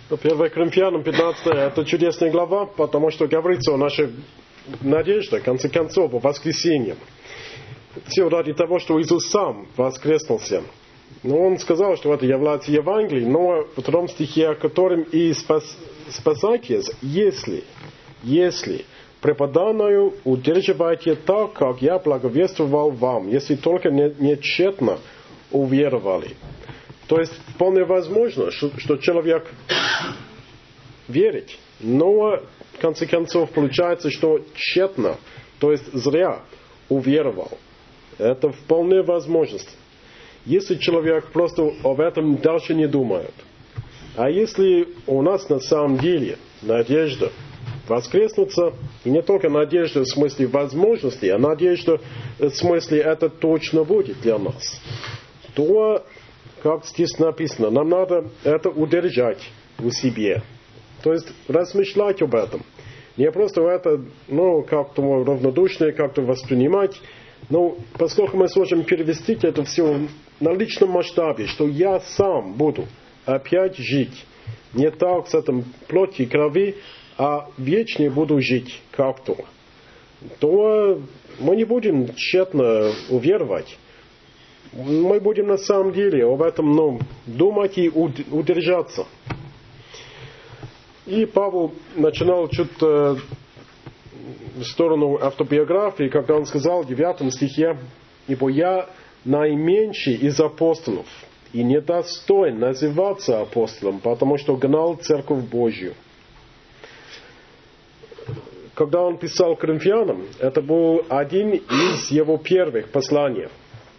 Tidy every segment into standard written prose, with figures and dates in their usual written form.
1 Коринфянам 15 это чудесная глава, потому что говорится о нашей надежде, в конце концов, о воскресении. Все ради того, что Иисус сам воскреснулся. Но Он сказал, что это является Евангелием, но в 2 стихе, о котором и спасайтесь, если преподанную удерживайте так, как я благовествовал вам, если только не тщетно уверовали. То есть вполне возможно, что человек верит, но в конце концов получается, что тщетно, то есть зря уверовал. Это вполне возможность. Если человек просто об этом дальше не думает. А если у нас на самом деле надежда воскреснуться, и не только надежда в смысле возможности, а надежда в смысле это точно будет для нас, то, как здесь написано, нам надо это удержать у себя. То есть размышлять об этом. Не просто это, как-то равнодушно, как-то воспринимать. Но поскольку мы сможем перевести это все на личном масштабе, что я сам буду опять жить, не так с этим плоти и крови, а вечно буду жить как-то, то мы не будем тщетно уверовать. Мы будем на самом деле об этом думать и удержаться. И Павел начинал чуть в сторону автобиографии, когда он сказал в 9 стихе: «Ибо я наименьший из апостолов, и недостоин называться апостолом, потому что гнал Церковь Божью». Когда он писал Коринфянам, это был один из его первых посланий.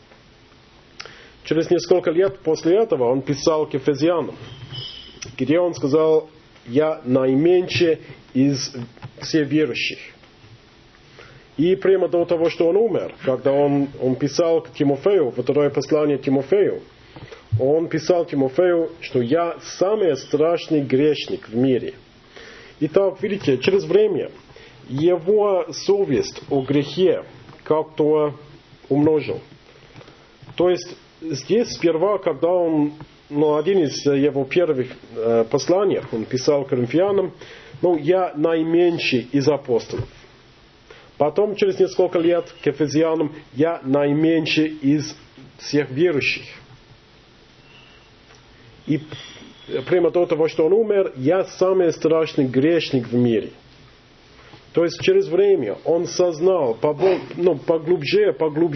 Через несколько лет после этого он писал к Ефесянам, где он сказал: «Я наименьший из всех верующих». И прямо до того, что он умер, когда он писал к Тимофею, второе послание Тимофею, он писал Тимофею, что «я самый страшный грешник в мире». Итак, видите, через время его совесть о грехе как-то умножил. То есть здесь сперва, когда он, один из его первых посланий, он писал Коринфянам, «я наименьший из апостолов». Потом, через несколько лет, к Ефесянам, «я наименьший из всех верующих». И прямо до того, что он умер, «я самый страшный грешник в мире». То есть, через время он сознал поглубже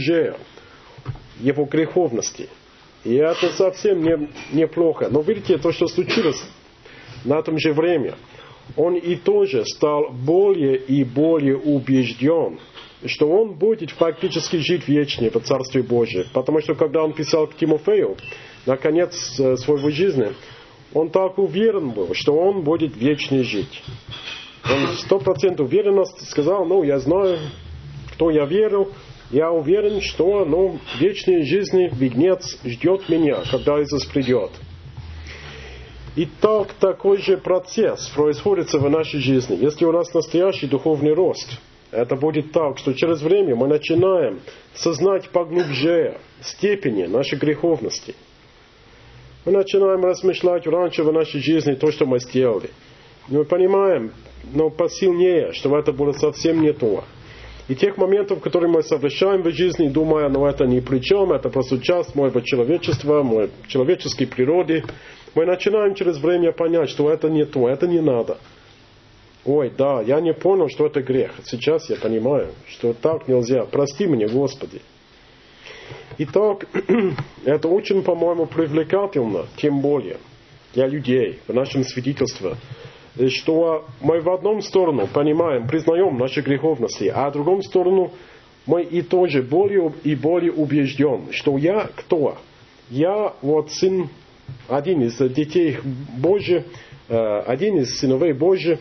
его греховности. И это совсем неплохо. Но видите, то, что случилось на том же время, он и тоже стал более и более убежден, что он будет фактически жить вечно в Царстве Божьем. Потому что, когда он писал к Тимофею, на конец своей жизни, он так уверен был, что он будет вечно жить. Он 100% уверенности сказал: я знаю, кто я верил, я уверен, что в вечной жизни венец ждет меня, когда Иисус придет. И так такой же процесс происходит в нашей жизни. Если у нас настоящий духовный рост, это будет так, что через время мы начинаем сознать поглубже степени нашей греховности. Мы начинаем размышлять раньше в нашей жизни то, что мы сделали. И мы понимаем, посильнее, что это было совсем не то. И тех моментов, которые мы совершаем в жизни, думая, это ни при чем, это просто часть моего человечества, моей человеческой природы, мы начинаем через время понять, что это не то, это не надо. Ой, да, я не понял, что это грех. Сейчас я понимаю, что так нельзя. Прости меня, Господи. Итак, это очень, по-моему, привлекательно, тем более для людей в нашем свидетельстве, что мы в одном сторону понимаем, признаем наши греховности, а в другом сторону мы и тоже более и более убежден, что я кто? Я сын, один из детей Божьих, один из сыновей Божьих,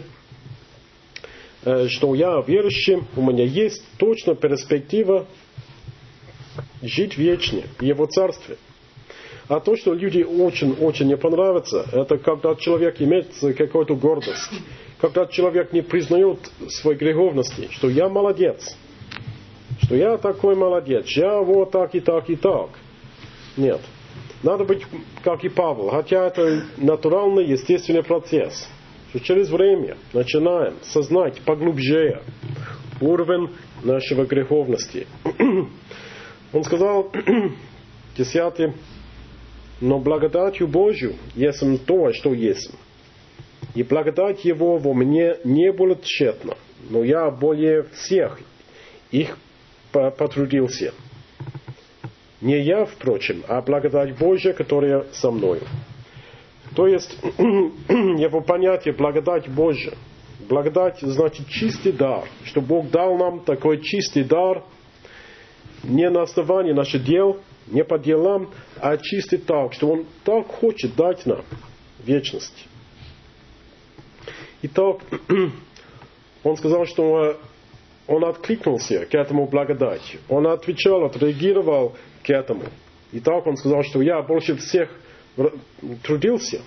что я верующий, у меня есть точно перспектива жить вечно в Его Царстве. А то, что люди очень не понравится, это когда человек имеет какую-то гордость, когда человек не признает своей греховности, что я молодец, что я такой молодец, я вот так и так и так. Нет. надо быть, как и Павел, хотя это натуральный, естественный процесс, что через время начинаем сознать поглубже уровень нашего греховности. Он сказал, 10, но благодатью Божью есмь то, что есмь. И благодать Его во мне не была тщетна, но я более всех их потрудился. Не я, впрочем, а благодать Божья, которая со мною. То есть, его понятие благодать Божья. Благодать значит чистый дар, что Бог дал нам такой чистый дар, не на основании наших дел, не по делам, а чистый так, что Он так хочет дать нам вечность. Итак, он сказал, что он откликнулся к этому благодати. Он отвечал, отреагировал к этому. Итак, он сказал, что я больше всех трудился,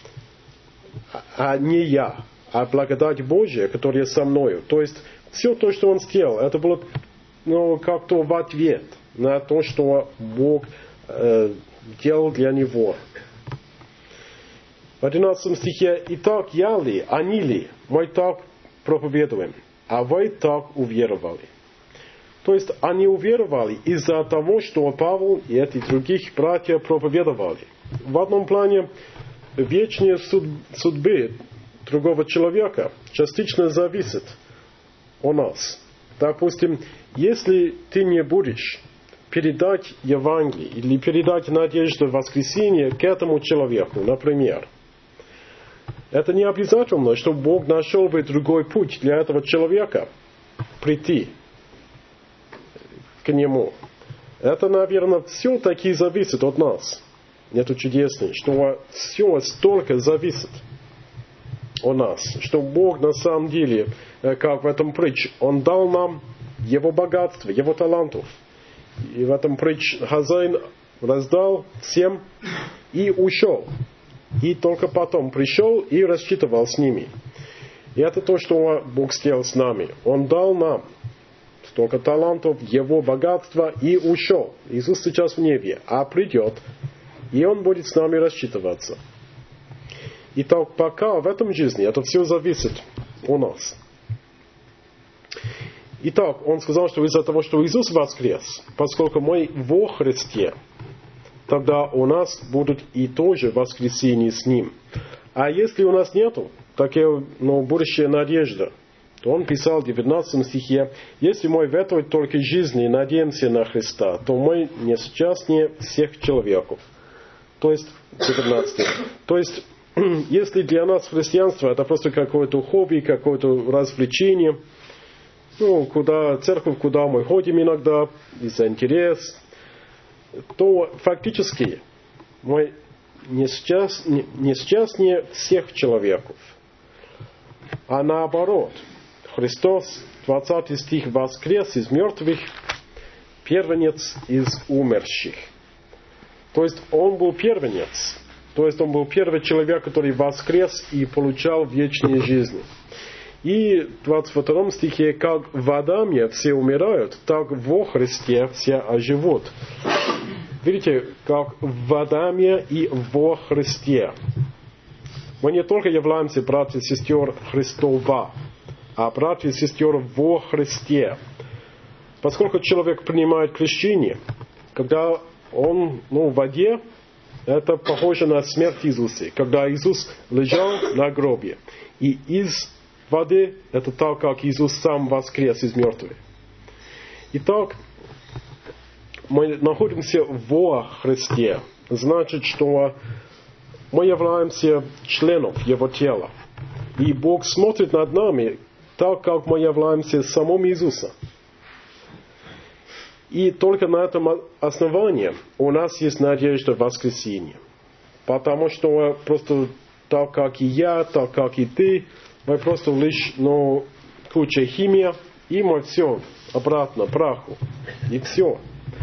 а не я, а благодать Божья, которая со мною. То есть, все то, что он сделал, это было как-то в ответ на то, что Бог делал для него. В 11 стихе, «Итак, я ли, они ли, мы так проповедуем, а вы так уверовали». То есть, они уверовали из-за того, что Павел и эти других братья проповедовали. В одном плане, вечные судьбы другого человека частично зависят от нас. Допустим, если ты не будешь передать Евангелие или передать надежду воскресения к этому человеку, например, это не обязательно, что Бог нашел бы другой путь для этого человека прийти к нему. Это, наверное, все-таки зависит от нас. Это чудесно, что все столько зависит от нас, что Бог на самом деле, как в этом притче, Он дал нам Его богатство, Его талантов. И в этом притче хозяин раздал всем и ушел. И только потом пришел и рассчитывал с ними. И это то, что Бог сделал с нами. Он дал нам столько талантов, Его богатства и ушел. Иисус сейчас в небе, а придет, и Он будет с нами рассчитываться. Итак, пока в этом жизни это все зависит от нас. Итак, Он сказал, что из-за того, что Иисус воскрес, поскольку мы во Христе, тогда у нас будут и тоже воскресение с Ним. А если у нас нету такая будущая надежда, то Он писал в 19 стихе, «Если мы в этой только жизни надеемся на Христа, то мы несчастнее всех человеков». То есть, 19. То есть, если для нас христианство это просто какое-то хобби, какое-то развлечение, церковь, куда мы ходим иногда, из-за интереса, то фактически мы несчастнее всех человеков. А наоборот, Христос, 20 стих, воскрес из мертвых, первенец из умерших. То есть Он был первенец. То есть Он был первый человек, который воскрес и получал вечную жизнь. И в 22 стихе, как в Адаме все умирают, так во Христе все оживут. Видите, как в Адаме и во Христе. Мы не только являемся братья и сестер Христова, а братья и сестер во Христе. Поскольку человек принимает крещение, когда он в воде, это похоже на смерть Иисуса. Когда Иисус лежал на гробе, и из воды, это так, как Иисус сам воскрес из мертвых. Итак, мы находимся во Христе. Значит, что мы являемся членом Его тела. И Бог смотрит над нами так, как мы являемся самим Иисусом. И только на этом основании у нас есть надежда воскресения. Потому что просто так, как и я, так, как и ты, мы просто лишь куча химии, и мы все обратно праху. И все.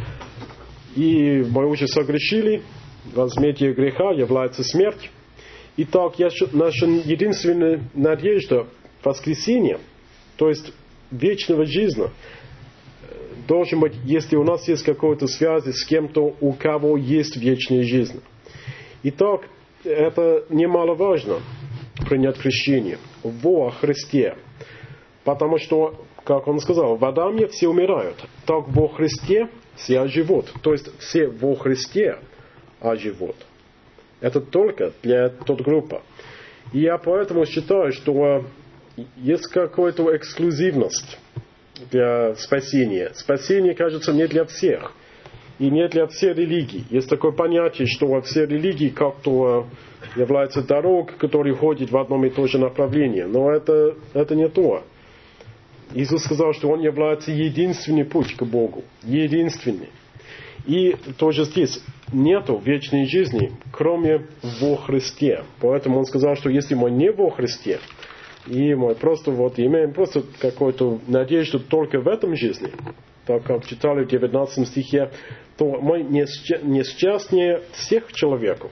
И мы уже согрешили, возмездие греха является смерть. Итак, наша единственная надежда воскресения, то есть вечного жизни, должен быть, если у нас есть какая-то связь с кем-то, у кого есть вечная жизнь. Итак, это немаловажно принять крещение во Христе. Потому что, как он сказал, в Адаме все умирают, так во Христе все оживут. То есть все во Христе оживут. Это только для той группы. И я поэтому считаю, что есть какая-то эксклюзивность для спасения. Спасение, кажется, не для всех. И не для всех религий. Есть такое понятие, что все религии как-то являются дорогой, которая ходит в одном и том же направлении. Но это не то. Иисус сказал, что Он является единственный путь к Богу. Единственный. И тоже здесь нету вечной жизни, кроме во Христе. Поэтому Он сказал, что если мы не во Христе, и мы просто имеем просто какую-то надежду только в этом жизни, так как читали в 19 стихе, то мы несчастнее всех человеков.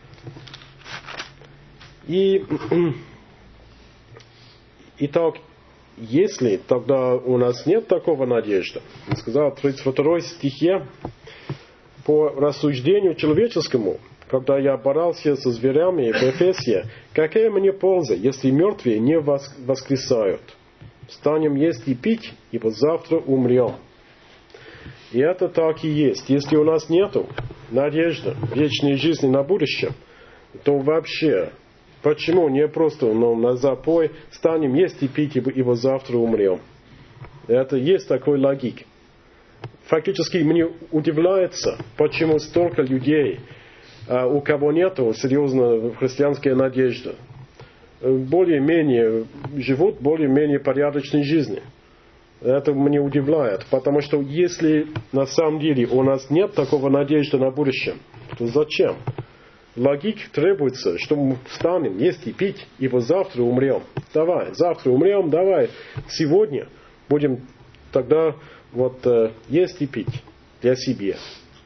Итак, если тогда у нас нет такого надежды, он сказал в 32 стихе, по рассуждению человеческому, когда я боролся со зверями в Эфесе, какая мне польза, если мертвые не воскресают? Станем есть и пить, ибо завтра умрем. И это так и есть. Если у нас нету надежды вечной жизни на будущее, то вообще, почему не просто на запой станем есть и пить, ибо завтра умрем? Это есть такой логик. Фактически мне удивляется, почему столько людей, у кого нету серьезной христианской надежды, более-менее живут более-менее порядочной жизнью. Это меня удивляет, потому что если на самом деле у нас нет такого надежды на будущее, то зачем? Логик требуется, что мы встанем, есть и пить, ибо завтра умрем. Давай, завтра умрем, давай, сегодня будем тогда есть и пить для себя.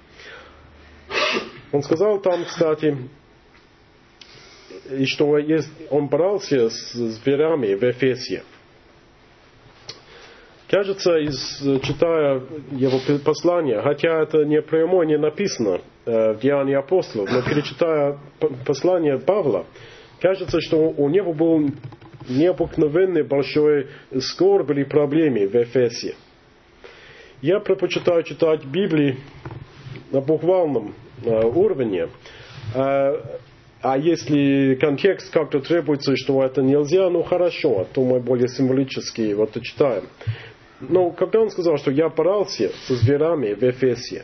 Он сказал там, кстати, и что он боролся с зверями в Эфесе. Кажется, читая его послание, хотя это не прямо не написано в Деянии апостолов, но перечитая послание Павла, кажется, что у него был необыкновенный большой скорбь или проблемы в Эфесе. Я предпочитаю читать Библию на буквальном уровне, а если контекст как-то требуется, что это нельзя, ну хорошо, то мы более символически читаем. Но когда он сказал, что я боролся со зверями в Эфесе,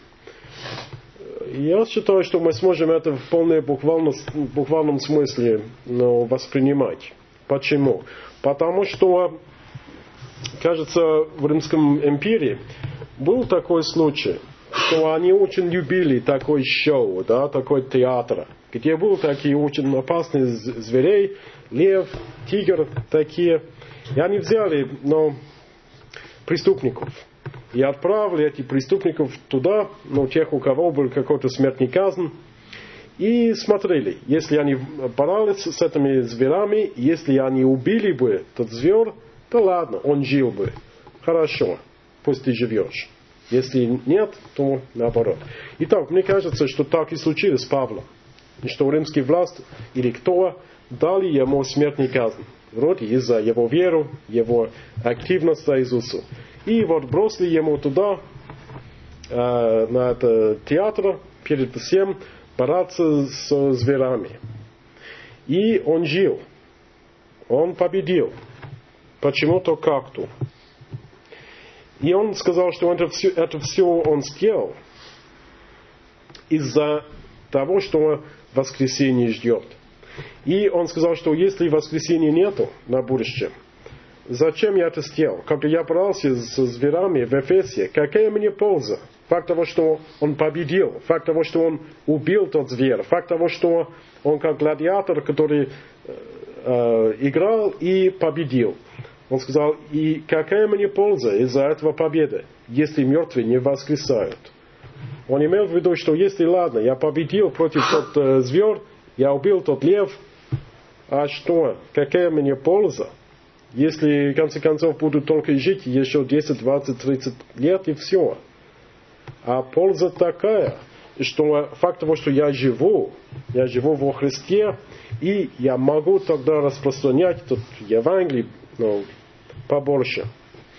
я считаю, что мы сможем это в полном буквальном смысле воспринимать. Почему? Потому что, кажется, в Римском империи был такой случай, что они очень любили такой шоу, такой театр, где были такие очень опасные зверей, лев, тигр, такие. И они взяли, преступников и отправили этих преступников туда, тех, у кого был какой-то смертный казнь, и смотрели, если они боролись с этими зверями, если они убили бы тот зверь, то ладно, он жил бы. Хорошо, пусть ты живешь. Если нет, то наоборот. Итак, мне кажется, что так и случилось с Павлом. И что римские власти или кто дали ему смертный казнь. Вроде из-за его веры, его активность за Иисуса. И бросили ему туда, на этот театр, перед всем бороться с зверями. И он жил. Он победил. Почему-то как-то. И он сказал, что это все он сделал из-за того, что воскресение ждет. И он сказал, что если воскресения нету на будущем, зачем я это сделал? Когда я боролся со зверями в Эфесе, какая мне польза? Факт того, что он победил, факт того, что он убил тот зверь, факт того, что он как гладиатор, который играл и победил. Он сказал, и какая мне польза из-за этого победы, если мертвые не воскресают? Он имел в виду, что если, ладно, я победил против тот зверь, я убил тот лев, а что, какая мне польза, Если, в конце концов, буду только жить еще 10, 20, 30 лет, и все. А польза такая, что факт того, что я живу во Христе, и я могу тогда распространять тут Евангелие побольше.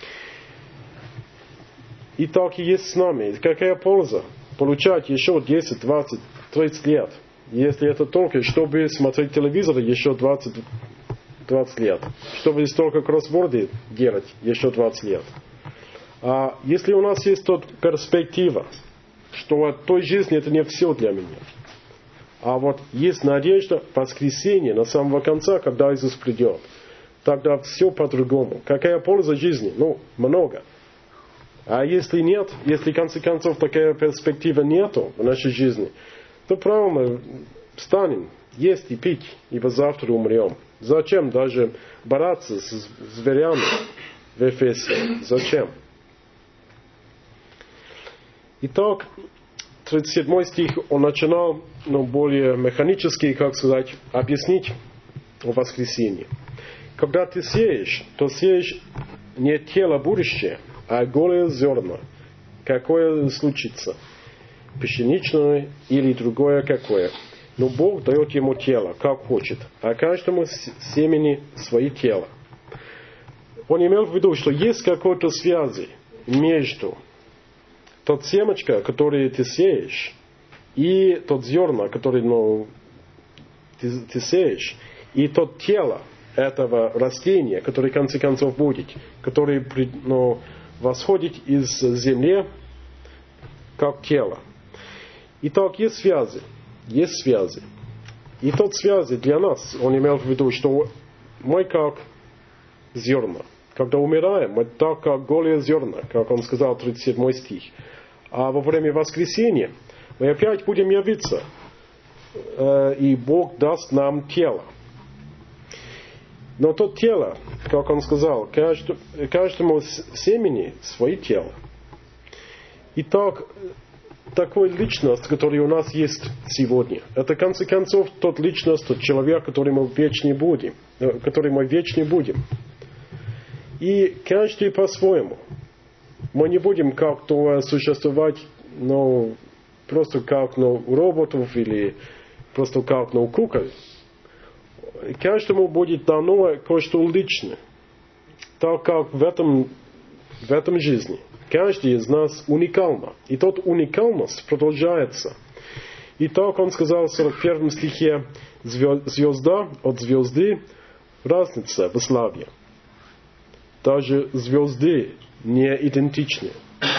И так и есть с нами. Какая польза? Получать еще 10, 20, 30 лет. Если это только, чтобы смотреть телевизор еще 20 лет. Чтобы только кроссворды делать еще 20 лет. А если у нас есть тут перспектива, что от той жизни это не все для меня. А вот есть надежда, воскресение на самого конца, когда Иисус придет. Тогда все по-другому. Какая польза жизни? Много. А если нет, если в конце концов такая перспектива нету в нашей жизни, то правильно встанем, есть и пить, ибо завтра умрем. Зачем даже бороться с зверями в Эфесе? Зачем? Итак, 37 стих, он начинал, более механически, объяснить о воскресении. Когда ты сеешь, то сеешь не тело будущее, а голые зерна. Какое случится? Пшеничное или другое какое? Но Бог дает ему тело, как хочет, а каждому семени свое тело. Он имел в виду, что есть какая-то связь между тот семечко, который ты сеешь, и тот зерна, который ты сеешь, и тот тело этого растения, которое в конце концов будет, который восходит из земли, как тело. Итак, есть связи. Есть связи. И тот связи для нас, он имел в виду, что мы как зерна. Когда умираем, мы так как голые зерна, как он сказал, 37 стих. А во время воскресения мы опять будем явиться, и Бог даст нам тело. Но то тело, как он сказал, каждому семени свое тело. Итак, такой личность, которая у нас есть сегодня, это, в конце концов, тот личность, тот человек, который мы вечно будем. И каждый по-своему. Мы не будем как-то существовать, просто как роботов или просто как кукол. Каждому будет дано кое-что личное. Так как в этом жизни каждый из нас уникально. И тот уникальность продолжается. И так он сказал в 41 стихе, звезда от звезды разница в славе. Даже звезды не идентичны.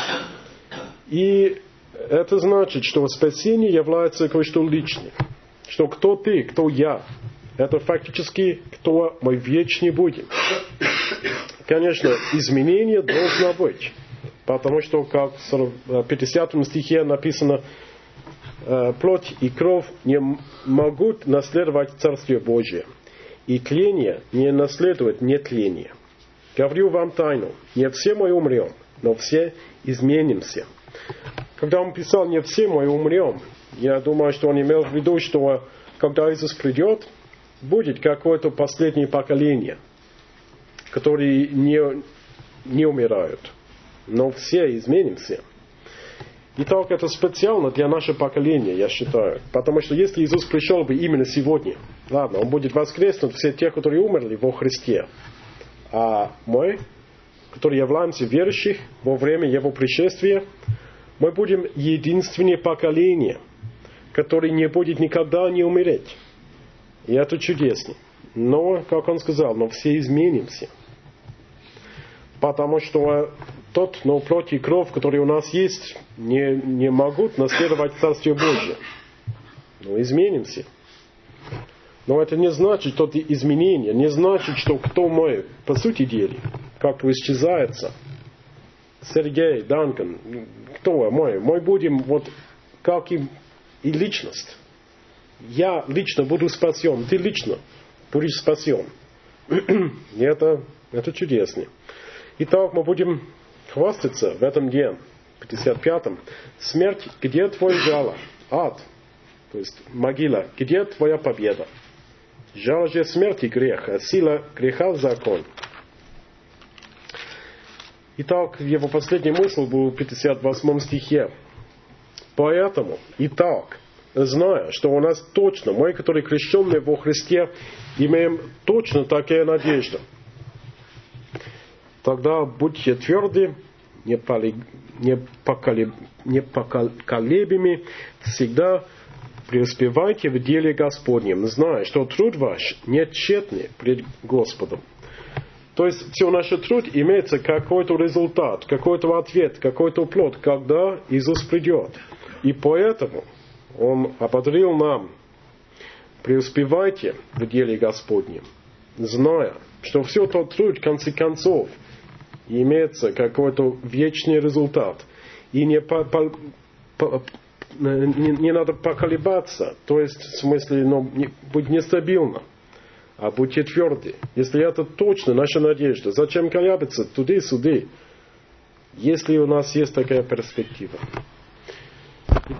И это значит, что спасение является кое-что личным. Что кто ты, кто я. Это фактически, кто мы вечно будем. Конечно, изменение должно быть. Потому что, как в 50 стихе написано, плоть и кровь не могут наследовать Царствие Божие. И тление не наследует нетление. Говорю вам тайну, не все мы умрем, но все изменимся. Когда он писал «не все мы умрем», я думаю, что он имел в виду, что когда Иисус придет, будет какое-то последнее поколение, которые не умирают. Но все изменимся. Итак, это специально для нашего поколения, я считаю. Потому что если Иисус пришел бы именно сегодня, ладно, Он будет воскреснуть все те, которые умерли во Христе. А мы, которые являемся верующих во время Его пришествия, мы будем единственное поколение, которое не будет никогда не умереть. И это чудесно. Но, как он сказал, но все изменимся. Потому что плоть и кровь, которые у нас есть, не могут наследовать Царствие Божие. Но изменимся. Но это не значит, что это изменение, не значит, что кто мы, по сути дела, как-то исчезается. Сергей, Данкан, кто мы? Мы будем как и личность. Я лично буду спасен, ты лично будешь спасен. И это чудесно. Итак, мы будем хвастаться в этом дне, 55-м. Смерть, где твой жало? Ад, то есть могила, где твоя победа? Жало же смерти грех, а сила греха закон. Итак, его последний мысль был в 58 стихе. Поэтому, итак, зная, что у нас точно, мы, которые крещенные во Христе, имеем точно такая надежда, тогда будьте тверды, непоколебимы, всегда преуспевайте в деле Господнем, зная, что труд ваш не тщетный пред Господом. То есть все наш труд имеется какой-то результат, какой-то ответ, какой-то плод, когда Иисус придет. И поэтому Он ободрил нам: преуспевайте в деле Господнем, зная, что все тот труд, в конце концов, имеется какой-то вечный результат. И не надо поколебаться, то есть в смысле быть нестабильно, а будьте тверды. Если это точно наша надежда, зачем колебаться туды-сюды, если у нас есть такая перспектива?